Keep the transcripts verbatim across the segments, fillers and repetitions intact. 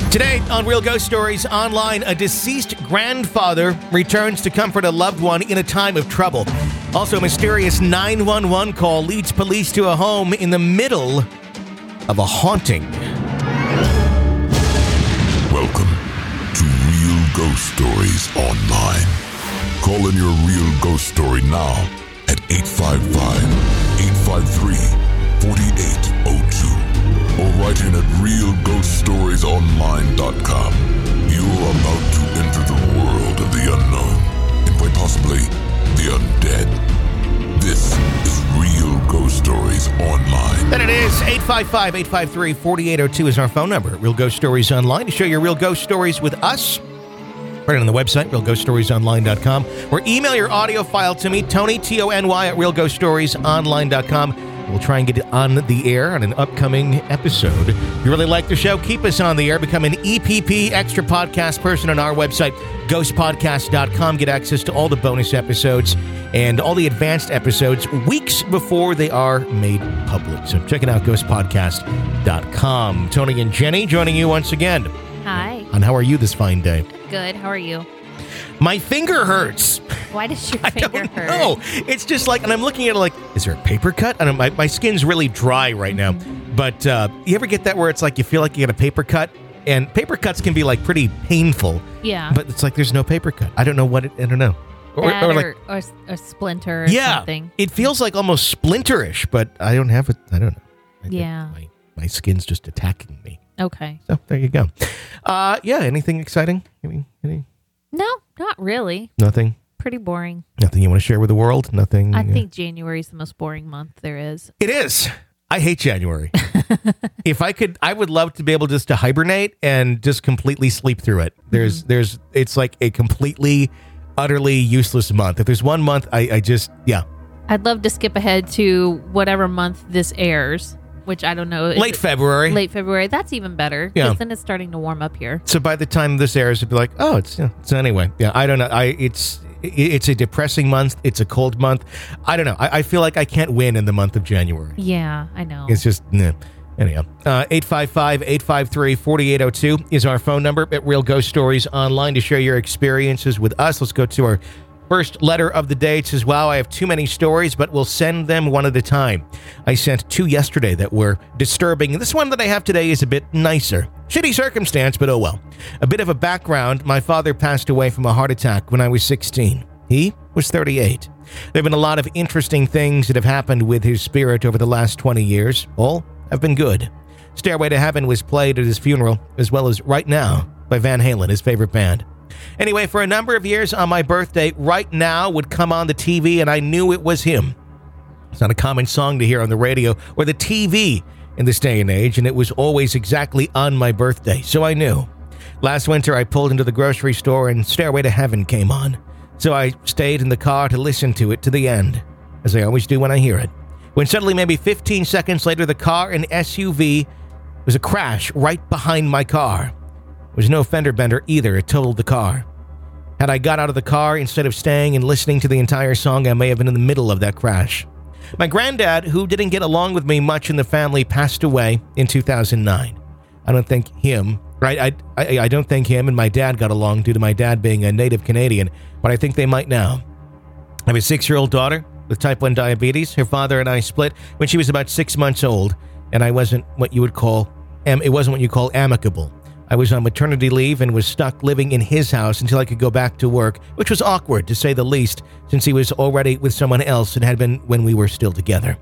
Today on Real Ghost Stories Online, a deceased grandfather returns to comfort a loved one in a time of trouble. Also, a mysterious nine one one call leads police to a home in the middle of a haunting. Welcome to Real Ghost Stories Online. Call in your real ghost story now at eight five five, eight five three, four eight zero two or write in at real ghost stories online dot com. You're about to enter the world of the unknown and quite possibly the undead. This is Real Ghost Stories Online. And it is eight five five, eight five three, four eight zero two is our phone number. Real Ghost Stories Online to share your real ghost stories with us. Right on the website, real ghost stories online dot com, or email your audio file to me, Tony, T O N Y, at real ghost stories online dot com. We'll try and get it on the air on an upcoming episode. If you really like the show, keep us on the air. Become an E P P extra podcast person on our website, ghost podcast dot com. Get access to all the bonus episodes and all the advanced episodes weeks before they are made public. So check it out, ghost podcast dot com. Tony and Jenny joining you once again. Hi. And how are you this fine day? Good. How are you? My finger hurts. Why does your I finger don't hurt? know. It's just like, and I'm looking at it like, is there a paper cut? I don't, my, my skin's really dry right now. But uh, you ever get that where it's like you feel like you got a paper cut? And paper cuts can be like pretty painful. Yeah. But it's like there's no paper cut. I don't know what it, I don't know. Or, that or, or, like, or, or a splinter or yeah, something. It feels like almost splinterish, but I don't have it. I don't know. I think Yeah. My, my skin's just attacking me. Okay. So there you go. Uh, yeah, anything exciting? Any, any, No, not really. nothing? Pretty boring. Nothing you want to share with the world? Nothing? I uh, think January is the most boring month there is. It is. I hate January. If I could, I would love to be able just to hibernate and just completely sleep through it. There's, mm-hmm. there's, it's like a completely, utterly useless month. If there's one month, I, I just, yeah. I'd love to skip ahead to whatever month this airs, which I don't know. Late February. Late February. That's even better. Because Yeah. then it's starting to warm up here. So by the time this airs, it'd be like, oh, it's, yeah, so anyway. Yeah, I don't know. I, it's, it's a depressing month. It's a cold month. I don't know. I, I feel like I can't win in the month of January. Yeah, I know. It's just, nah. Anyhow, uh, eight five five, eight five three, four eight zero two is our phone number at Real Ghost Stories Online to share your experiences with us. Let's go to our first letter of the day. It says, wow, I have too many stories, but we'll send them one at a time. I sent two yesterday that were disturbing. This one that I have today is a bit nicer. Shitty circumstance, but oh well. A bit of a background. My father passed away from a heart attack when I was sixteen. He was thirty-eight. There have been a lot of interesting things that have happened with his spirit over the last twenty years. All have been good. Stairway to Heaven was played at his funeral, as well as Right Now by Van Halen, his favorite band. Anyway, for a number of years on my birthday, Right Now would come on the T V, and I knew it was him. It's not a common song to hear on the radio or the T V in this day and age, and it was always exactly on my birthday, so I knew. Last winter, I pulled into the grocery store, and Stairway to Heaven came on. So I stayed in the car to listen to it to the end, as I always do when I hear it. When suddenly, maybe fifteen seconds later, the car and S U V was a crash right behind my car. There was no fender bender either. It totaled the car. Had I got out of the car instead of staying and listening to the entire song, I may have been in the middle of that crash. My granddad, who didn't get along with me much in the family, passed away in two thousand nine. I don't think him, right? I, I, I don't think him and my dad got along due to my dad being a native Canadian, but I think they might now. I have a six-year-old daughter with type one diabetes. Her father and I split when she was about six months old, and I wasn't what you would call, it wasn't what you call amicable. I was on maternity leave and was stuck living in his house until I could go back to work, which was awkward, to say the least, since he was already with someone else and had been when we were still together.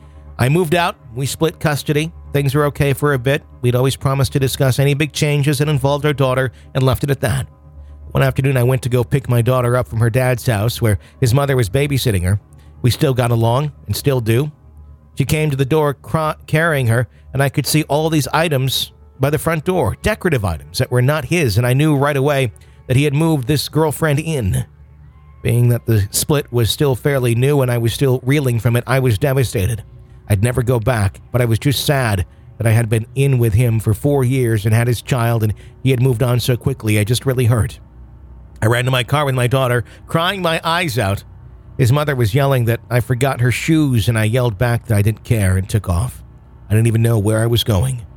I moved out. We split custody. Things were okay for a bit. We'd always promised to discuss any big changes that involved our daughter and left it at that. One afternoon, I went to go pick my daughter up from her dad's house where his mother was babysitting her. We still got along and still do. She came to the door cr- carrying her, and I could see all these items by the front door, decorative items that were not his, and I knew right away that he had moved this girlfriend in. Being that the split was still fairly new and I was still reeling from it, I was devastated. I'd never go back, but I was just sad that I had been in with him for four years and had his child, and he had moved on so quickly. I just really hurt. I ran to my car with my daughter, crying my eyes out. His mother was yelling that I forgot her shoes, and I yelled back that I didn't care and took off. I didn't even know where I was going.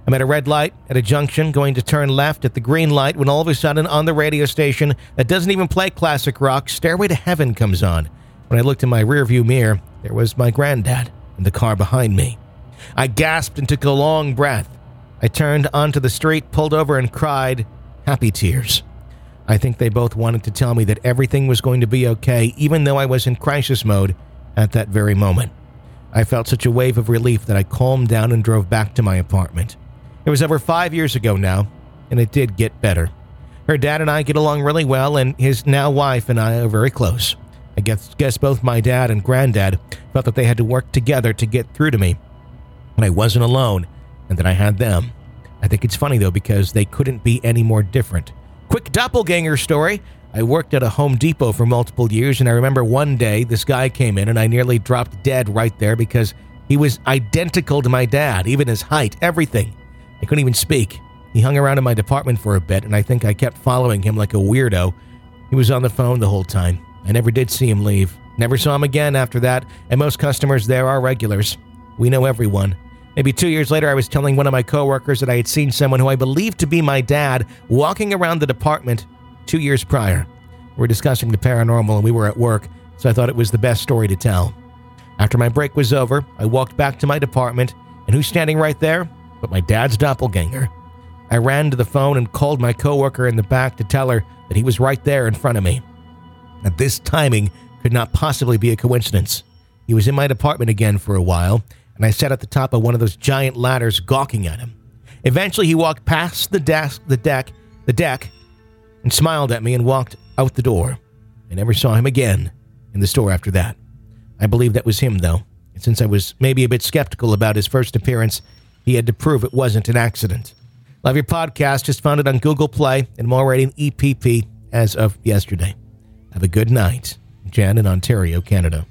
I'm at a red light at a junction going to turn left at the green light when all of a sudden on the radio station that doesn't even play classic rock, Stairway to Heaven comes on. When I looked in my rearview mirror, there was my granddad in the car behind me. I gasped and took a long breath. I turned onto the street, pulled over and cried happy tears. I think they both wanted to tell me that everything was going to be okay, even though I was in crisis mode at that very moment. I felt such a wave of relief that I calmed down and drove back to my apartment. It was over five years ago now, and it did get better. Her dad and I get along really well, and his now wife and I are very close. I guess, guess both my dad and granddad felt that they had to work together to get through to me. And I wasn't alone, and that I had them. I think it's funny, though, because they couldn't be any more different. Quick doppelganger story. I worked at a Home Depot for multiple years, and I remember one day this guy came in, and I nearly dropped dead right there because he was identical to my dad, even his height, everything. I couldn't even speak. He hung around in my department for a bit, and I think I kept following him like a weirdo. He was on the phone the whole time. I never did see him leave. Never saw him again after that, and most customers there are regulars. We know everyone. Maybe two years later, I was telling one of my coworkers that I had seen someone who I believed to be my dad walking around the department two years prior. We were discussing the paranormal, and we were at work, so I thought it was the best story to tell. After my break was over, I walked back to my department, and who's standing right there? But my dad's doppelganger. I ran to the phone and called my coworker in the back to tell her that he was right there in front of me. That this timing could not possibly be a coincidence. He was in my department again for a while, and I sat at the top of one of those giant ladders gawking at him. Eventually, he walked past the desk, the deck, the deck, and smiled at me and walked out the door. I never saw him again in the store after that. I believe that was him, though. And since I was maybe a bit skeptical about his first appearance, he had to prove it wasn't an accident. Love your podcast. Just found it on Google Play, and I'm already an E P P as of yesterday. Have a good night. Jan in Ontario, Canada.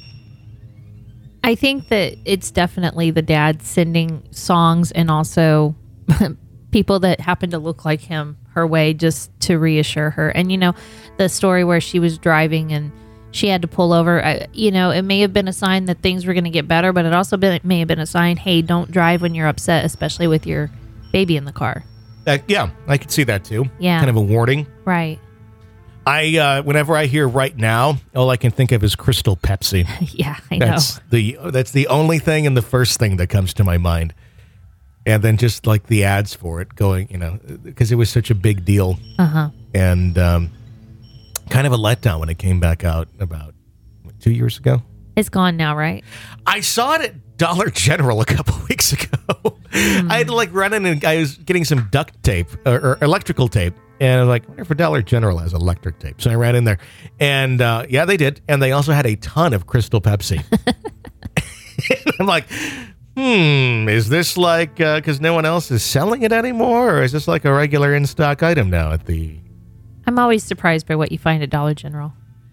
I think that it's definitely the dad sending songs and also people that happen to look like him her way just to reassure her. And, you know, the story where she was driving and she had to pull over, I, you know, it may have been a sign that things were going to get better, but it also been, it may have been a sign, hey, don't drive when you're upset, especially with your baby in the car. Uh, yeah, I could see that too. Yeah. Kind of a warning. Right. I, uh, whenever I hear right now, all I can think of is Crystal Pepsi. Yeah, I know. That's the, that's the only thing and the first thing that comes to my mind. And then just like the ads for it going, you know, because it was such a big deal. Uh-huh. And um, kind of a letdown when it came back out about what, two years ago. It's gone now, right? I saw it at Dollar General a couple weeks ago. Mm. I had to like run in and I was getting some duct tape or, or electrical tape. And I was like, I wonder if Dollar General has electric tape. So I ran in there. And uh, yeah, they did. And they also had a ton of Crystal Pepsi. I'm like, hmm, is this like, because uh, no one else is selling it anymore? Or is this like a regular in-stock item now at the... I'm always surprised by what you find at Dollar General.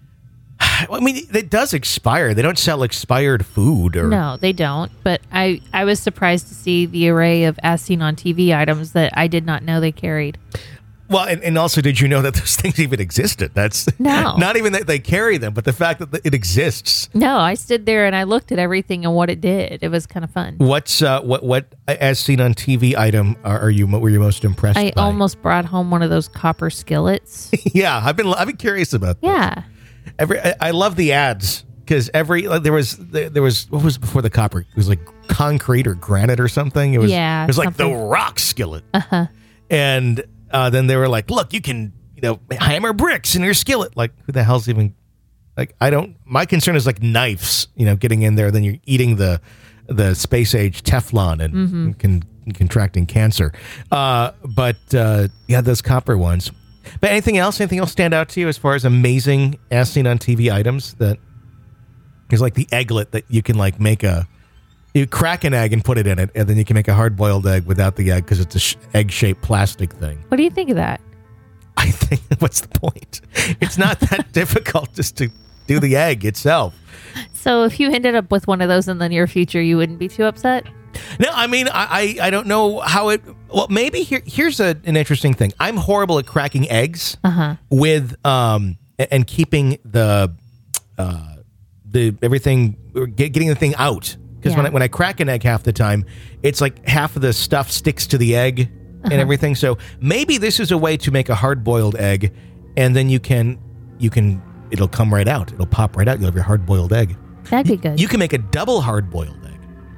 I mean, it does expire. They don't sell expired food. Or No, they don't. But I, I was surprised to see the array of as seen on T V items that I did not know they carried. Well, and, and also, did you know that those things even existed? That's no. Not even that they carry them, but the fact that it exists. No, I stood there and I looked at everything and what it did. It was kind of fun. What's uh, what what as seen on T V item are, are you were you most impressed I by? almost brought home one of those copper skillets. Yeah, I've been I've been curious about that. Yeah. Every I, I love the ads because every like, there was there was what was before the copper? It was like concrete or granite or something. It was yeah, it was like something. the rock skillet. Uh-huh. And uh, then they were like, look, you can, you know, hammer bricks in your skillet. Like, who the hell's even, like, I don't, my concern is like knives, you know, getting in there. Then you're eating the the space age Teflon and, mm-hmm. and con, contracting cancer. Uh, but uh, yeah, those copper ones. But anything else? Anything else stand out to you as far as amazing as seen on T V items that is like the egglet that you can like make a, you crack an egg and put it in it, and then you can make a hard-boiled egg without the egg because it's a sh- egg-shaped plastic thing. What do you think of that? I think, what's the point? It's not that difficult just to do the egg itself. So if you ended up with one of those in the near future, you wouldn't be too upset? No, I mean, I, I, I don't know how it... Well, maybe here, here's a, an interesting thing. I'm horrible at cracking eggs uh-huh. with um and keeping the uh the everything, getting the thing out. Because Yeah. when, I, when I crack an egg half the time, it's like half of the stuff sticks to the egg and everything. So maybe this is a way to make a hard-boiled egg, and then you can, you can, it'll come right out. It'll pop right out. You'll have your hard-boiled egg. That'd be good. You can make a double hard-boiled egg.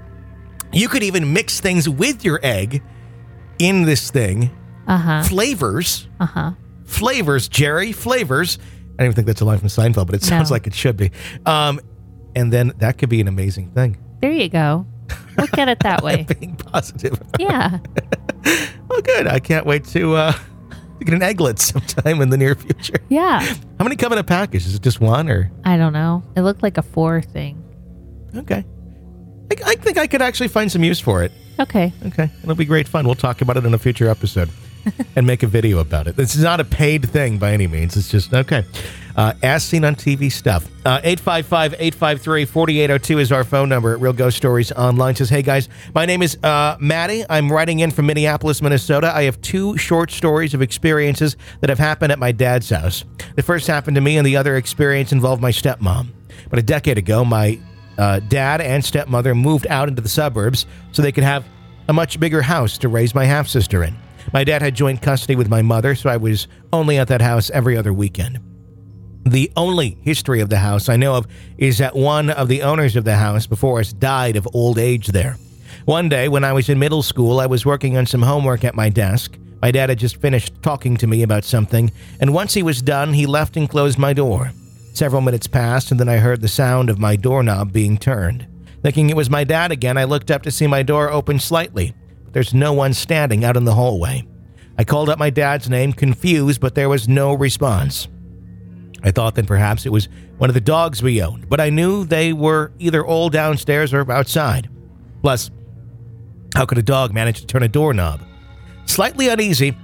You could even mix things with your egg in this thing. Uh-huh. Flavors. Uh-huh. Flavors, Jerry. Flavors. I don't even think that's a line from Seinfeld, but it sounds No. like it should be. Um, and then that could be an amazing thing. There you go. Look at it that way. Being positive. Yeah. Well, good. I can't wait to, uh, to get an egglet sometime in the near future. Yeah. How many come in a package? Is it just one or? I don't know. It looked like a four thing. Okay. I, I think I could actually find some use for it. Okay. Okay. It'll be great fun. We'll talk about it in a future episode and make a video about it. This is not a paid thing by any means. It's just, okay. Uh, as seen on T V stuff. Uh, eight five five, eight five three, four eight zero two is our phone number at Real Ghost Stories Online. Says, hey guys, my name is uh, Maddie. I'm writing in from Minneapolis, Minnesota. I have two short stories of experiences that have happened at my dad's house. The first happened to me, and the other experience involved my stepmom. But a decade ago, my uh, dad and stepmother moved out into the suburbs so they could have a much bigger house to raise my half-sister in. My dad had joint custody with my mother, so I was only at that house every other weekend. The only history of the house I know of is that one of the owners of the house before us died of old age there. One day, when I was in middle school, I was working on some homework at my desk. My dad had just finished talking to me about something, and once he was done, he left and closed my door. Several minutes passed, and then I heard the sound of my doorknob being turned. Thinking it was my dad again, I looked up to see my door open slightly. But there's no one standing out in the hallway. I called up my dad's name, confused, but there was no response. I thought that perhaps it was one of the dogs we owned, but I knew they were either all downstairs or outside. Plus, how could a dog manage to turn a doorknob? Slightly uneasy,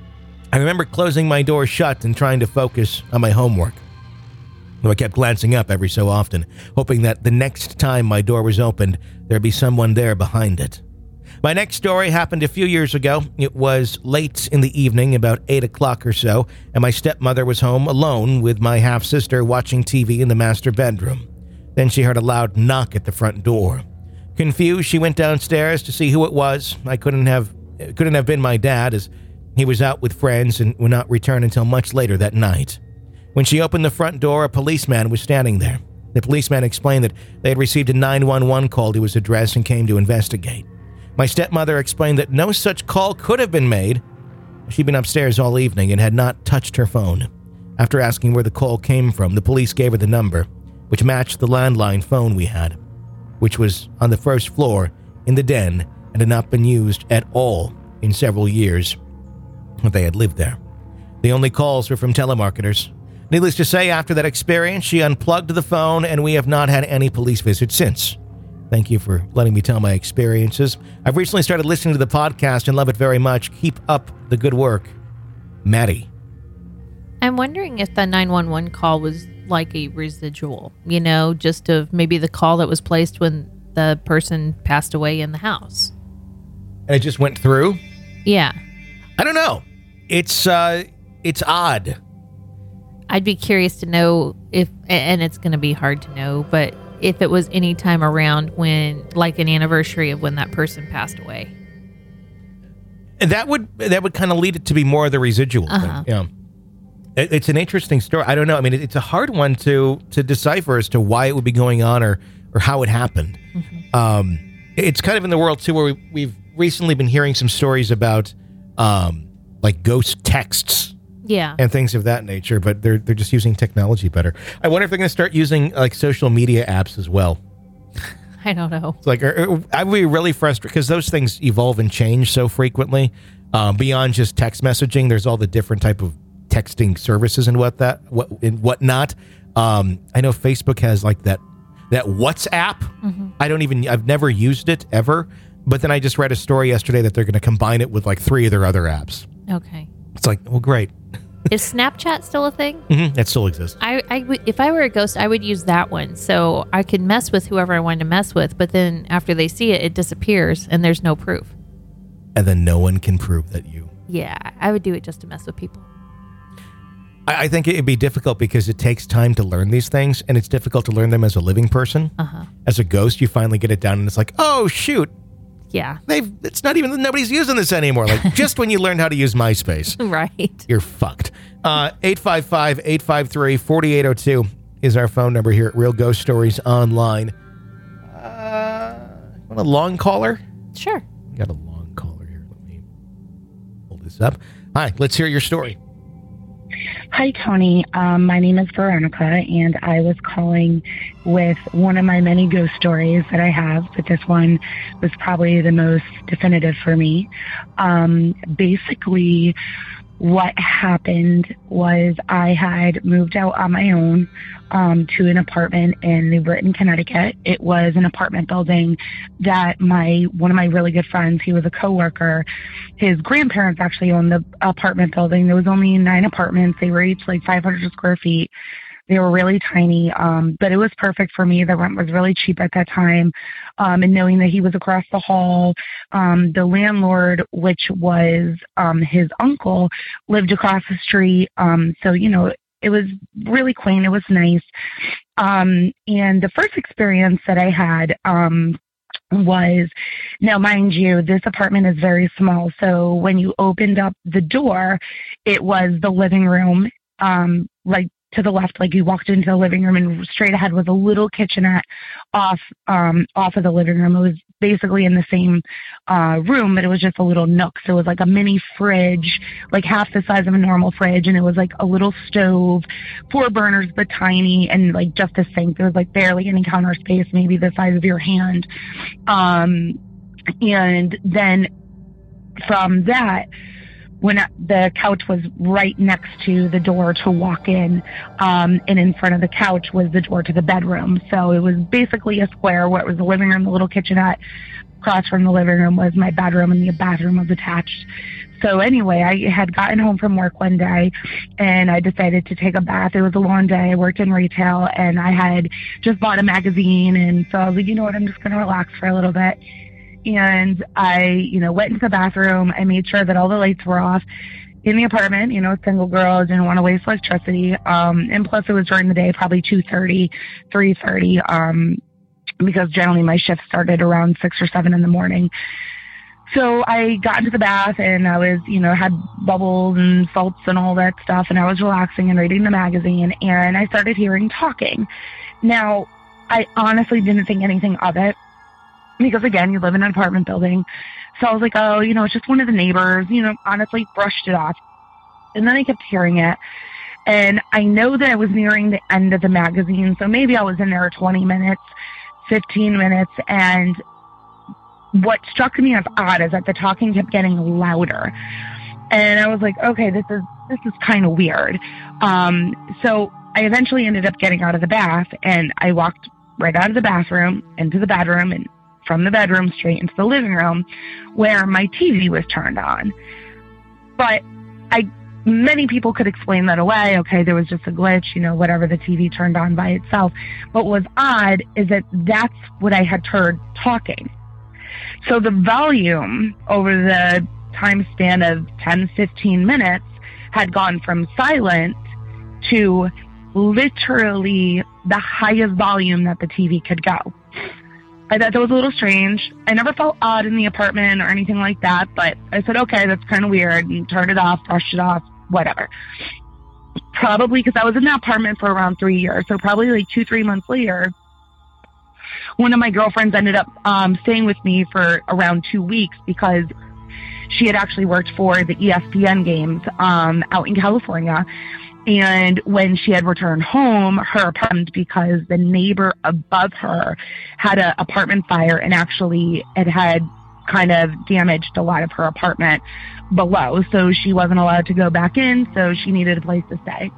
I remember closing my door shut and trying to focus on my homework. Though I kept glancing up every so often, hoping that the next time my door was opened, there'd be someone there behind it. My next story happened a few years ago. It was late in the evening, about eight o'clock or so, and my stepmother was home alone with my half-sister watching T V in the master bedroom. Then she heard a loud knock at the front door. Confused, she went downstairs to see who it was. I couldn't have it couldn't have been my dad, as he was out with friends and would not return until much later that night. When she opened the front door, a policeman was standing there. The policeman explained that they had received a nine one one call to his address and came to investigate. My stepmother explained that no such call could have been made. She'd been upstairs all evening and had not touched her phone. After asking where the call came from, the police gave her the number, which matched the landline phone we had, which was on the first floor in the den and had not been used at all in several years that they had lived there. The only calls were from telemarketers. Needless to say, after that experience, she unplugged the phone, and we have not had any police visits since. Thank you for letting me tell my experiences. I've recently started listening to the podcast and love it very much. Keep up the good work. Maddie. I'm wondering if the nine one one call was like a residual, you know, just of maybe the call that was placed when the person passed away in the house. And it just went through? Yeah. I don't know. It's, uh, it's odd. I'd be curious to know if, and it's going to be hard to know, but if it was any time around when, like an anniversary of when that person passed away. And that would that would kind of lead it to be more of the residual Uh-huh. thing. Yeah. It, it's an interesting story. I don't know. I mean, it, it's a hard one to to decipher as to why it would be going on or or how it happened. Mm-hmm. Um, it's kind of in the world too, where we, we've recently been hearing some stories about um, like ghost texts. Yeah. And things of that nature, but they're they're just using technology better. I wonder if they're going to start using like social media apps as well. I don't know. It's like, are, are, I would be really frustrated because those things evolve and change so frequently. Um, beyond just text messaging, there's all the different type of texting services and what that what and whatnot. Um, I know Facebook has like that that WhatsApp. Mm-hmm. I don't even I've never used it ever, but then I just read a story yesterday that they're going to combine it with like three of their other apps. Okay. It's like, well, great. Is Snapchat still a thing? Mm-hmm. That still exists. I, I w- if I were a ghost, I would use that one so I could mess with whoever I wanted to mess with. But then after they see it, it disappears and there's no proof. And then no one can prove that you. Yeah, I would do it just to mess with people. I, I think it'd be difficult because it takes time to learn these things, and it's difficult to learn them as a living person. Uh-huh. As a ghost, you finally get it down, and it's like, oh, shoot. Yeah. They've. It's not even, nobody's using this anymore. Like, just when you learned how to use MySpace. Right. You're fucked. Uh, eight five five, eight five three, four eight zero two is our phone number here at Real Ghost Stories Online. Uh, want a long caller? Sure. We got a long caller here. Let me pull this up. Hi, let's hear your story. Hi, Tony. Um, my name is Veronica, and I was calling with one of my many ghost stories that I have, but this one was probably the most definitive for me. Um, basically, what happened was I had moved out on my own um, to an apartment in New Britain, Connecticut. It was an apartment building that my one of my really good friends, he was a coworker, his grandparents actually owned the apartment building. There was only nine apartments. They were each like five hundred square feet. They were really tiny, um, but it was perfect for me. The rent was really cheap at that time. Um, and knowing that he was across the hall, um, the landlord, which was um, his uncle, lived across the street. Um, so, you know, it was really quaint. It was nice. Um, and the first experience that I had um, was, now mind you, this apartment is very small. So when you opened up the door, it was the living room, um, like to the left, like you walked into the living room, and straight ahead was a little kitchenette off um, off of the living room. It was basically in the same uh, room, but it was just a little nook. So it was like a mini fridge, like half the size of a normal fridge, and it was like a little stove, four burners, but tiny, and like just a sink. There was like barely any counter space, maybe the size of your hand. Um, and then from that, when the couch was right next to the door to walk in, um, and in front of the couch was the door to the bedroom. So it was basically a square where it was the living room, the little kitchenette. Across from the living room was my bedroom, and the bathroom was attached. So anyway, I had gotten home from work one day, and I decided to take a bath. It was a long day. I worked in retail, and I had just bought a magazine, and so I was like, you know what, I'm just going to relax for a little bit. And I, you know, went into the bathroom. I made sure that all the lights were off in the apartment. You know, single girl, didn't want to waste electricity. Um, and plus it was during the day, probably two thirty, three thirty, um, because generally my shift started around six or seven in the morning. So I got into the bath, and I was, you know, had bubbles and salts and all that stuff. And I was relaxing and reading the magazine, and I started hearing talking. Now, I honestly didn't think anything of it, because again, you live in an apartment building. So I was like, oh, you know, it's just one of the neighbors, you know, honestly brushed it off. And then I kept hearing it. And I know that I was nearing the end of the magazine. So maybe I was in there twenty minutes, fifteen minutes. And what struck me as odd is that the talking kept getting louder. And I was like, okay, this is, this is kind of weird. Um, so I eventually ended up getting out of the bath, and I walked right out of the bathroom into the bedroom, and from the bedroom straight into the living room, where my T V was turned on. But I, many people could explain that away. Okay, there was just a glitch, you know, whatever, the T V turned on by itself. But what was odd is that that's what I had heard talking. So the volume over the time span of ten, fifteen minutes had gone from silent to literally the highest volume that the T V could go. I thought that was a little strange. I never felt odd in the apartment or anything like that, but I said, okay, that's kind of weird, and turned it off, brushed it off, whatever. Probably because I was in that apartment for around three years, so probably like two, three months later, one of my girlfriends ended up um, staying with me for around two weeks because she had actually worked for the E S P N games um, out in California. And when she had returned home, her apartment, because the neighbor above her had an apartment fire, and actually it had kind of damaged a lot of her apartment below. So she wasn't allowed to go back in, so she needed a place to stay.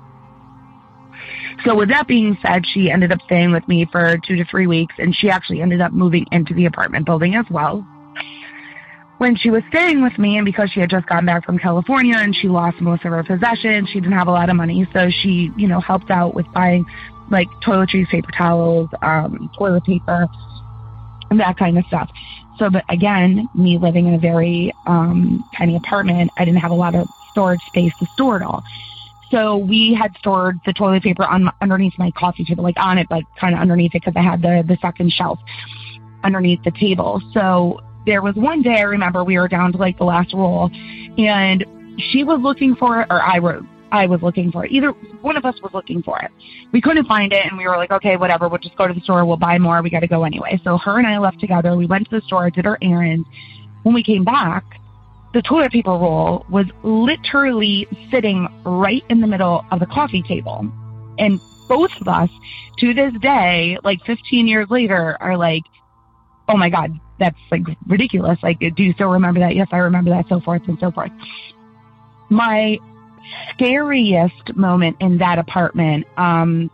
So with that being said, she ended up staying with me for two to three weeks, and she actually ended up moving into the apartment building as well. When she was staying with me, and because she had just gotten back from California and she lost most of her possessions, she didn't have a lot of money. So she, you know, helped out with buying like toiletries, paper towels, um, toilet paper, and that kind of stuff. So, but again, me living in a very um, tiny apartment, I didn't have a lot of storage space to store it all. So we had stored the toilet paper on underneath my coffee table, like on it, but kind of underneath it because I had the, the second shelf underneath the table. So there was one day I remember we were down to like the last roll, and she was looking for it, or I were I was looking for it. Either one of us was looking for it. We couldn't find it, and we were like, okay, whatever. We'll just go to the store. We'll buy more. We got to go anyway. So her and I left together. We went to the store, did our errands. When we came back, the toilet paper roll was literally sitting right in the middle of the coffee table. And both of us, to this day, like fifteen years later, are like, oh my God, that's like ridiculous. Like, do you still remember that? Yes, I remember that, so forth and so forth. My scariest moment in that apartment um,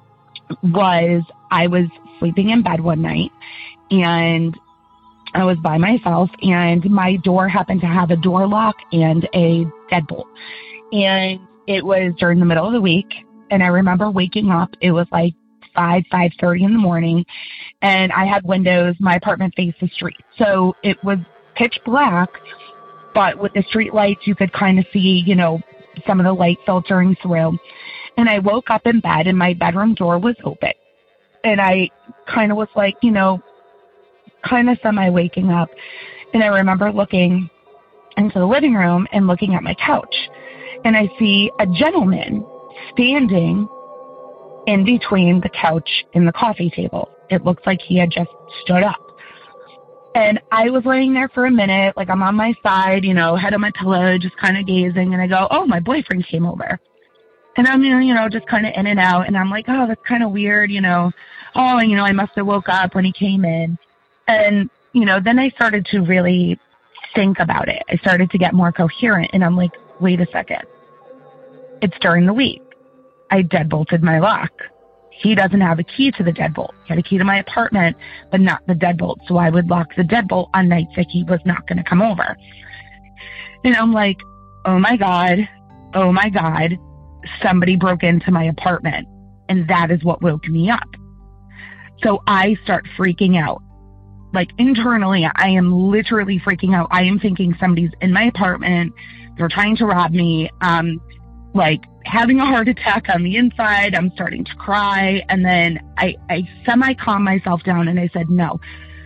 was I was sleeping in bed one night, and I was by myself, and my door happened to have a door lock and a deadbolt. And it was during the middle of the week, and I remember waking up. It was like five, five thirty in the morning, and I had windows. My apartment faced the street, so it was pitch black, but with the street lights, you could kind of see, you know, some of the light filtering through. And I woke up in bed, and my bedroom door was open, and I kind of was like, you know, kind of semi-waking up, and I remember looking into the living room and looking at my couch, and I see a gentleman standing in between the couch and the coffee table. It looks like he had just stood up. And I was laying there for a minute, like I'm on my side, you know, head on my pillow, just kind of gazing, and I go, oh, my boyfriend came over. And I'm, you know, just kind of in and out, and I'm like, oh, that's kind of weird, you know. Oh, and, you know, I must have woke up when he came in. And, you know, then I started to really think about it. I started to get more coherent, and I'm like, wait a second. It's during the week. I deadbolted my lock. He doesn't have a key to the deadbolt. He had a key to my apartment, but not the deadbolt. So I would lock the deadbolt on nights that he was not going to come over. And I'm like, oh my God, oh my God, somebody broke into my apartment. And that is what woke me up. So I start freaking out. Like internally, I am literally freaking out. I am thinking somebody's in my apartment. They're trying to rob me. Um, like having a heart attack on the inside. I'm starting to cry. And then I, I semi-calm myself down, and I said, no,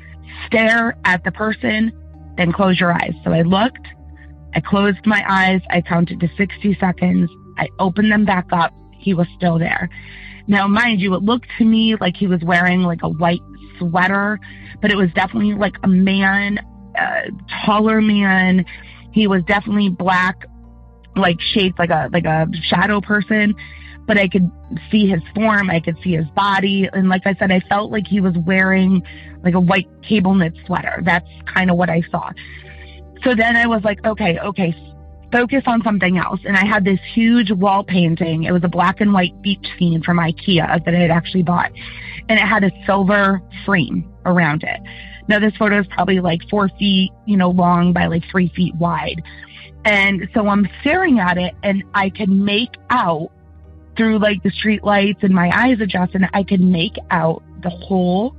stare at the person, then close your eyes. So I looked, I closed my eyes. I counted to sixty seconds. I opened them back up. He was still there. Now, mind you, it looked to me like he was wearing like a white sweater, but it was definitely like a man, a taller man. He was definitely black, like shaped like a like a shadow person, but I could see his form, I could see his body, and like I said, I felt like he was wearing like a white cable knit sweater. That's kind of what I saw. So then I was like, okay, okay, focus on something else. And I had this huge wall painting. It was a black and white beach scene from IKEA that I had actually bought, and it had a silver frame around it. Now this photo is probably like four feet, you know, long by like three feet wide. And so I'm staring at it, and I can make out through like the street lights, and my eyes adjust, and I can make out the whole,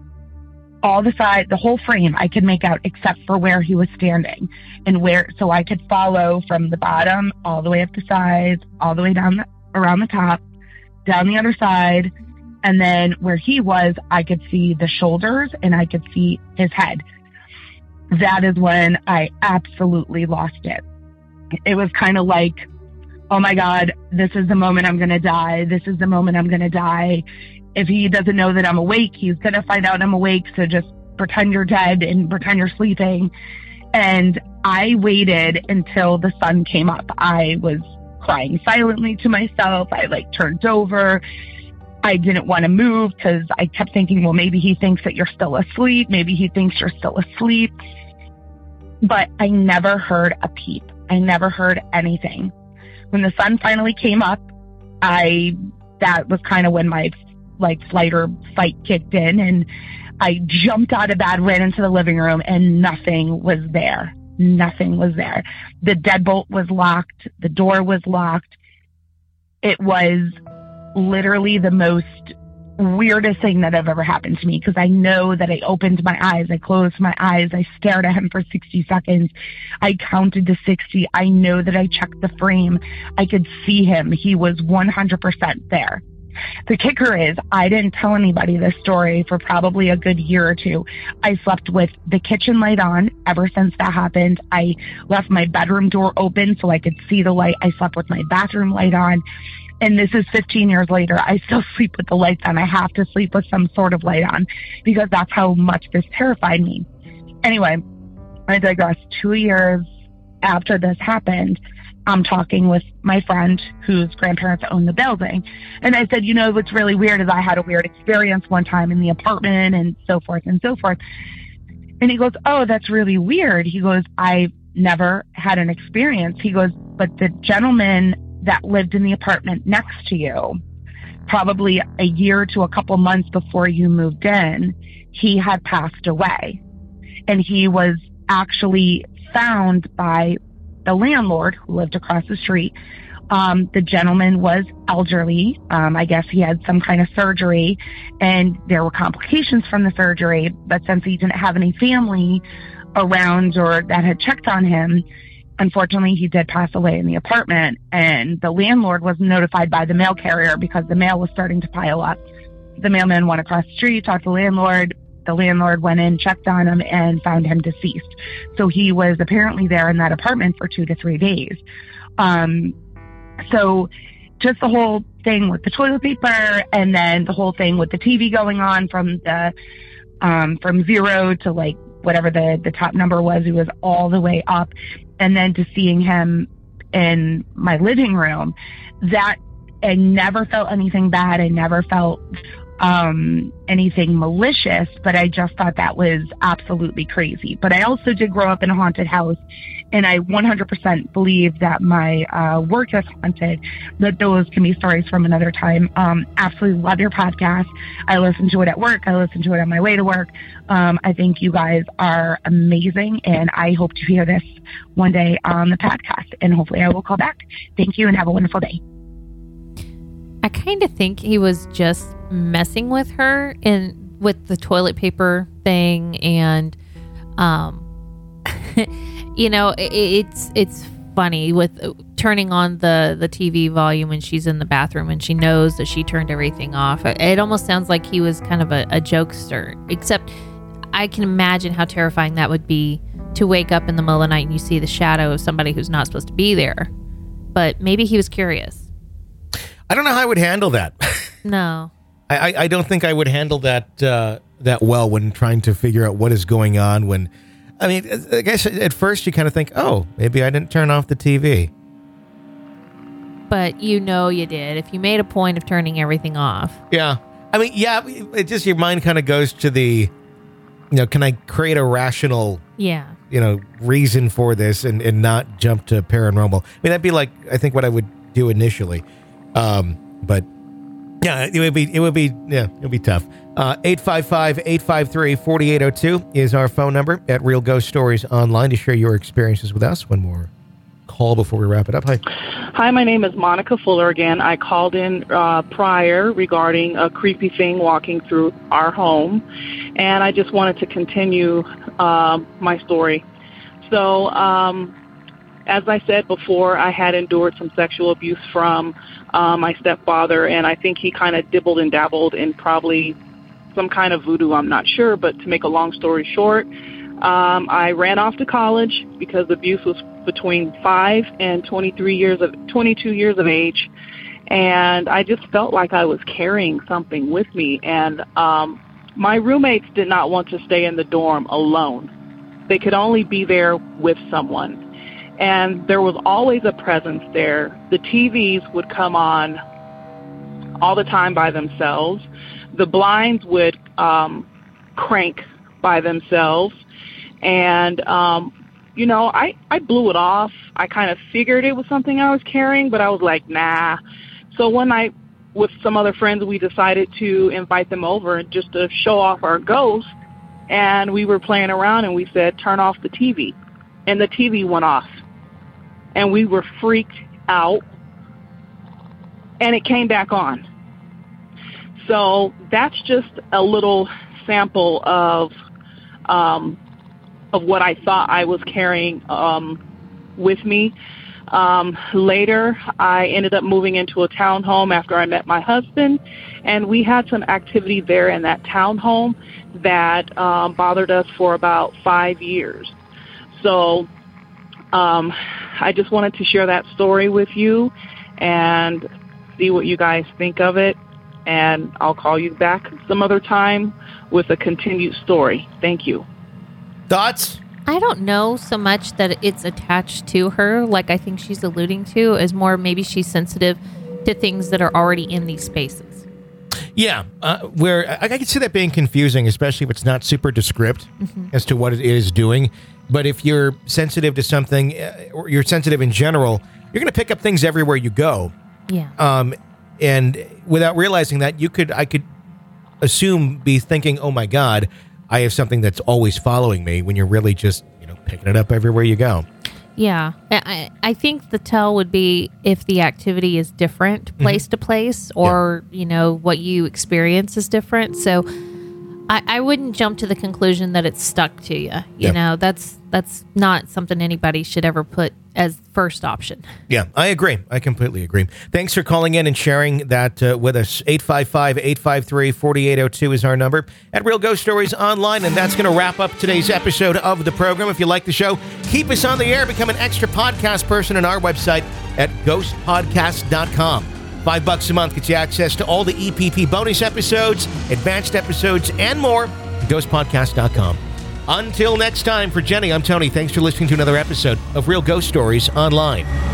all the side, the whole frame I could make out except for where he was standing, and where, so I could follow from the bottom all the way up the sides, all the way down the, around the top, down the other side. And then where he was, I could see the shoulders, and I could see his head. That is when I absolutely lost it. It was kind of like, oh my God, this is the moment I'm going to die. This is the moment I'm going to die. If he doesn't know that I'm awake, he's going to find out I'm awake. So just pretend you're dead and pretend you're sleeping. And I waited until the sun came up. I was crying silently to myself. I like turned over. I didn't want to move because I kept thinking, well, maybe he thinks that you're still asleep. Maybe he thinks you're still asleep. But I never heard a peep. I never heard anything. When the sun finally came up, I, that was kind of when my like flight or fight kicked in, and I jumped out of bed, ran into the living room, and nothing was there. Nothing was there. The deadbolt was locked. The door was locked. It was literally the most weirdest thing that have ever happened to me, because I know that I opened my eyes, I closed my eyes, I stared at him for sixty seconds, I counted to sixty, I know that I checked the frame, I could see him, he was one hundred percent there. The kicker is, I didn't tell anybody this story for probably a good year or two. I slept with the kitchen light on ever since that happened. I left my bedroom door open so I could see the light. I slept with my bathroom light on. And this is fifteen years later. I still sleep with the lights on. I have to sleep with some sort of light on because that's how much this terrified me. Anyway, I digress. Two years after this happened, I'm talking with my friend whose grandparents own the building. And I said, you know, what's really weird is I had a weird experience one time in the apartment and so forth and so forth. And he goes, oh, that's really weird. He goes, I never had an experience. He goes, but the gentleman that lived in the apartment next to you, probably a year to a couple months before you moved in, he had passed away. And he was actually found by the landlord who lived across the street. Um, the gentleman was elderly. Um, I guess he had some kind of surgery and there were complications from the surgery. But since he didn't have any family around or that had checked on him, unfortunately, he did pass away in the apartment, and the landlord was notified by the mail carrier because the mail was starting to pile up. The mailman went across the street, talked to the landlord. The landlord went in, checked on him, and found him deceased. So he was apparently there in that apartment for two to three days. Um, so just the whole thing with the toilet paper, and then the whole thing with the T V going on from the um, from zero to like whatever the, the top number was, it was all the way up. And then to seeing him in my living room, that I never felt anything bad. I never felt um, anything malicious, but I just thought that was absolutely crazy. But I also did grow up in a haunted house, and I one hundred percent believe that my uh, work is haunted, that those can be stories from another time. Um, absolutely love your podcast. I listen to it at work. I listen to it on my way to work. Um, I think you guys are amazing, and I hope to hear this one day on the podcast, and hopefully I will call back. Thank you, and have a wonderful day. I kind of think he was just messing with her and with the toilet paper thing, and um you know, it, it's it's funny with turning on the the T V volume when she's in the bathroom and she knows that she turned everything off. It almost sounds like he was kind of a, a jokester, except I can imagine how terrifying that would be to wake up in the middle of the night and you see the shadow of somebody who's not supposed to be there. But maybe he was curious. I don't know how I would handle that. No. I, I don't think I would handle that uh, that well when trying to figure out what is going on. When, I mean, I guess at first you kind of think, oh, maybe I didn't turn off the T V. But you know you did if you made a point of turning everything off. Yeah. I mean, yeah, it just, your mind kind of goes to the, you know, can I create a rational, yeah, you know, reason for this and, and not jump to paranormal? I mean, that'd be like, I think what I would do initially. Um, but yeah, it would be, it would be, yeah, it would be tough. Uh, eight five five, eight five three, four eight zero two is our phone number at Real Ghost Stories Online to share your experiences with us. One more call before we wrap it up. Hi. Hi, my name is Monica Fuller again. I called in uh, prior regarding a creepy thing walking through our home, and I just wanted to continue uh, my story. So, um, as I said before, I had endured some sexual abuse from uh, my stepfather, and I think he kind of dibbled and dabbled in probably some kind of voodoo, I'm not sure. But to make a long story short, um, I ran off to college because the abuse was between five and twenty-three years of twenty-two years of age, and I just felt like I was carrying something with me. And um, my roommates did not want to stay in the dorm alone; they could only be there with someone. And there was always a presence there. The T Vs would come on all the time by themselves. The blinds would um, crank by themselves. And, um, you know, I, I blew it off. I kind of figured it was something I was carrying, but I was like, nah. So one night with some other friends, we decided to invite them over just to show off our ghost. And we were playing around and we said, turn off the T V. And the T V went off. And we were freaked out, and it came back on. So that's just a little sample of um, of what I thought I was carrying um, with me. Um, later, I ended up moving into a townhome after I met my husband, and we had some activity there in that townhome that um, bothered us for about five years. So um, I just wanted to share that story with you and see what you guys think of it, and I'll call you back some other time with a continued story. Thank you. Thoughts? I don't know so much that it's attached to her, like I think she's alluding to, as more maybe she's sensitive to things that are already in these spaces. Yeah, uh, where I, I can see that being confusing, especially if it's not super descript mm-hmm. as to what it is doing. But if you're sensitive to something, uh, or you're sensitive in general, you're going to pick up things everywhere you go. Yeah. Um, and without realizing that, you could, I could assume, be thinking, "Oh my God, I have something that's always following me," when you're really just, you know, picking it up everywhere you go. Yeah. I, I think the tell would be if the activity is different place mm-hmm. to place, or, yeah. you know, what you experience is different. So I, I wouldn't jump to the conclusion that it's stuck to you. You yeah. know, that's that's not something anybody should ever put as first option. Yeah, I agree. I completely agree. Thanks for calling in and sharing that uh, with us. eight five five, eight five three, four eight zero two is our number at Real Ghost Stories Online. And that's going to wrap up today's episode of the program. If you like the show, keep us on the air. Become an extra podcast person on our website at ghost podcast dot com. Five bucks a month gets you access to all the E P P bonus episodes, advanced episodes, and more at ghost podcast dot com. Until next time, for Jenny, I'm Tony. Thanks for listening to another episode of Real Ghost Stories Online.